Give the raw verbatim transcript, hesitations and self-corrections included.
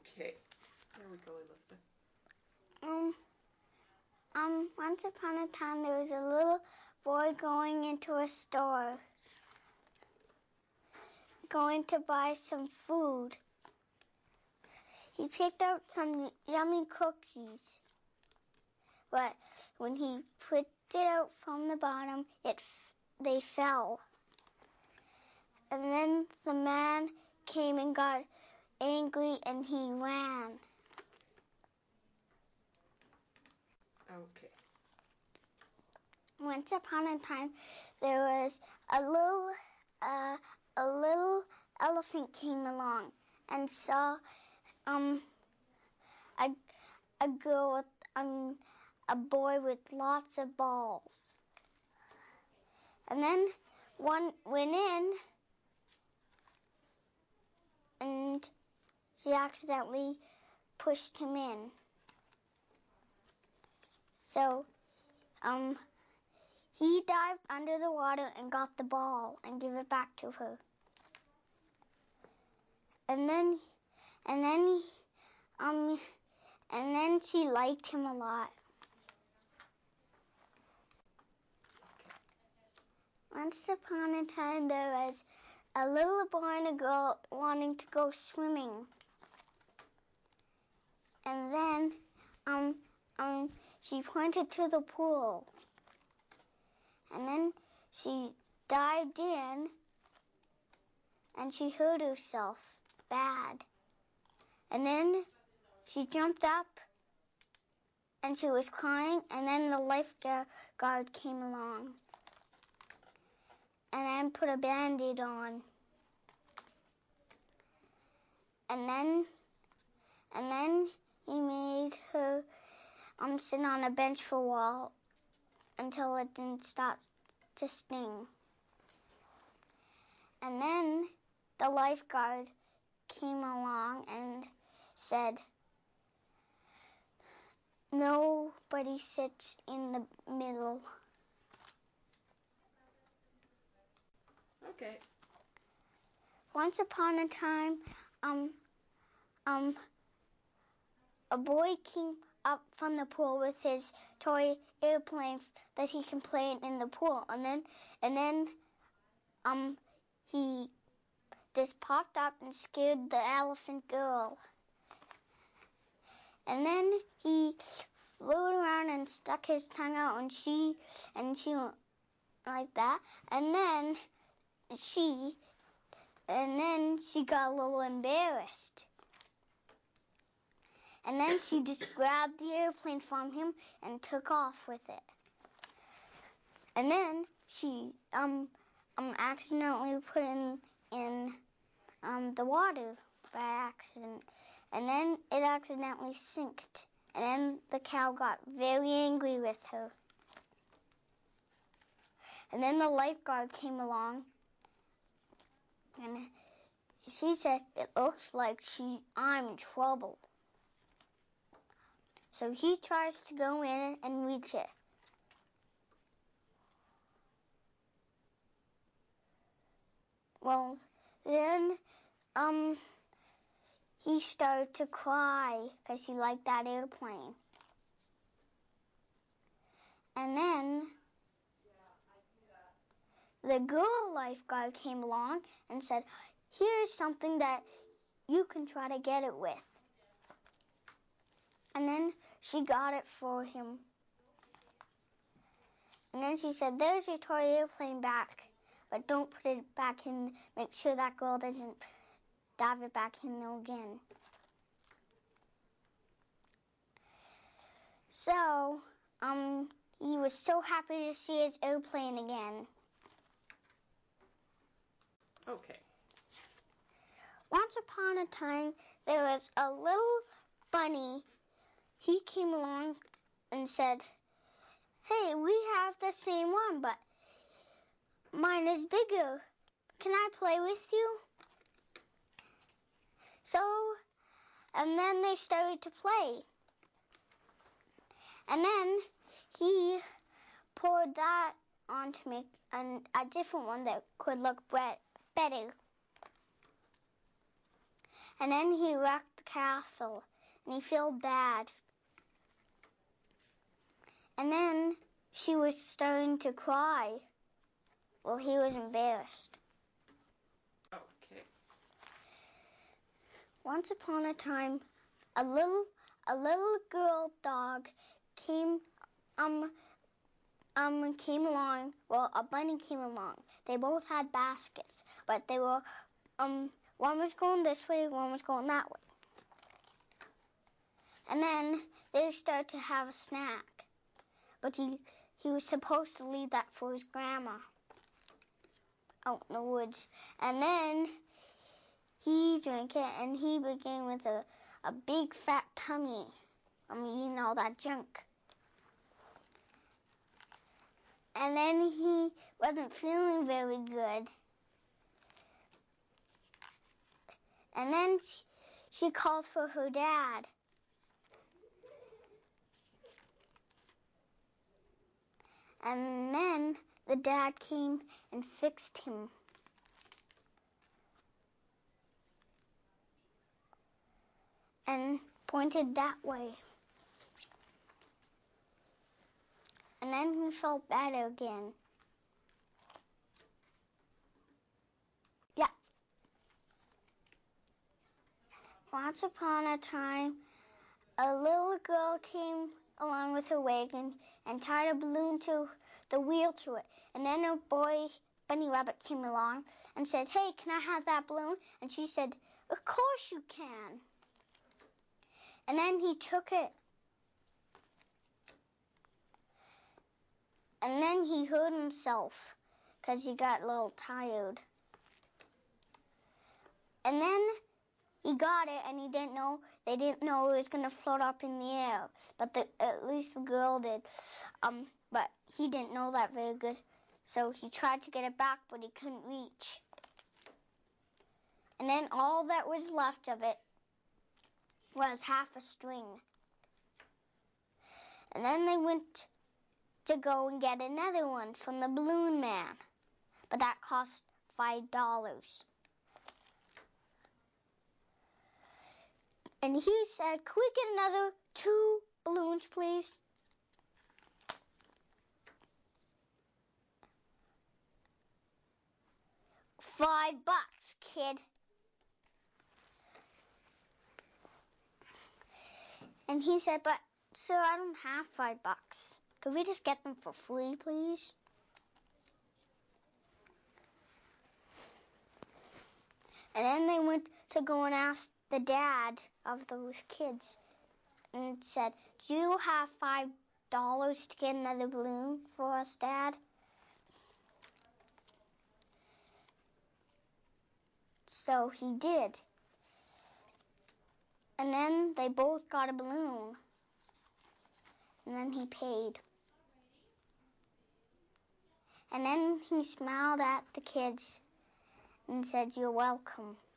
Okay. There we go, Elizabeth. Um, um, once upon a time there was a little boy going into a store, going to buy some food. He picked out some yummy cookies, but when he put it out from the bottom, it they fell. And then the man came and got angry and he ran. Okay. Once upon a time, there was a little, uh, a little elephant came along and saw um a a girl with um a boy with lots of balls, and then one went in, and she accidentally pushed him in. So, um. He dived under the water and got the ball and gave it back to her. And then, and then, um, and then she liked him a lot. Once upon a time, there was a little boy and a girl wanting to go swimming. And then, um, um, she pointed to the pool. And then she dived in, and she hurt herself bad. And then she jumped up, and she was crying, and then the lifeguard came along, and then put a Band-Aid on. And then, and then he made her um sit on a bench for a while until it didn't stop to sting. And then the lifeguard came along and said, "Nobody sits in the middle." Okay. Once upon a time, um, um, a boy came up from the pool with his toy airplane that he can play in the pool, and then, and then, um, he just popped up and scared the elephant girl. And then he flew around and stuck his tongue out, and she, and she went like that, and then she, and then she got a little embarrassed. And then she just grabbed the airplane from him and took off with it. And then she um um accidentally put in in um the water by accident. And then it accidentally sinked. And then the cow got very angry with her. And then the lifeguard came along, and she said, "It looks like she I'm in trouble." So he tries to go in and reach it. Well, then um he started to cry because he liked that airplane. And then the girl lifeguard came along and said, "Here's something that you can try to get it with." And then she got it for him. And then she said, "There's your toy airplane back, but don't put it back in. Make sure that girl doesn't dive it back in there again." So, um, he was so happy to see his airplane again. Okay. Once upon a time, there was a little bunny. He came along and said, "Hey, we have the same one, but mine is bigger. Can I play with you?" So, and then they started to play. And then he poured that on to make an, a different one that could look bre- better. And then he wrapped the castle, and he felt bad. And then she was starting to cry. Well, he was embarrassed. Okay. Once upon a time, a little a little girl dog came um um came along. Well, a bunny came along. They both had baskets, but they were um one was going this way, one was going that way. And then they started to have a snack, but he he was supposed to leave that for his grandma out in the woods. And then he drank it, and he began with a, a big fat tummy. I mean, eating all that junk. And then he wasn't feeling very good. And then she, she called for her dad. And then the dad came and fixed him. And pointed that way. And then he felt better again. Yeah. Once upon a time, a little girl came along with her wagon and tied a balloon to the wheel to it. And then a boy, Bunny Rabbit, came along and said, "Hey, can I have that balloon?" And she said, "Of course you can." And then he took it. And then he hurt himself because he got a little tired. And then he got it, and he didn't know, they didn't know it was going to float up in the air. But the, at least the girl did. Um, but he didn't know that very good. So he tried to get it back, but he couldn't reach. And then all that was left of it was half a string. And then they went to go and get another one from the balloon man. But that cost five dollars. And he said, "Could we get another two balloons, please?" Five bucks, kid. And he said, "But, sir, I don't have five bucks. Could we just get them for free, please?" And then they went to go and ask the dad of those kids and said, "Do you have five dollars to get another balloon for us, Dad?" So he did. And then they both got a balloon. And then he paid. And then he smiled at the kids and said, "You're welcome."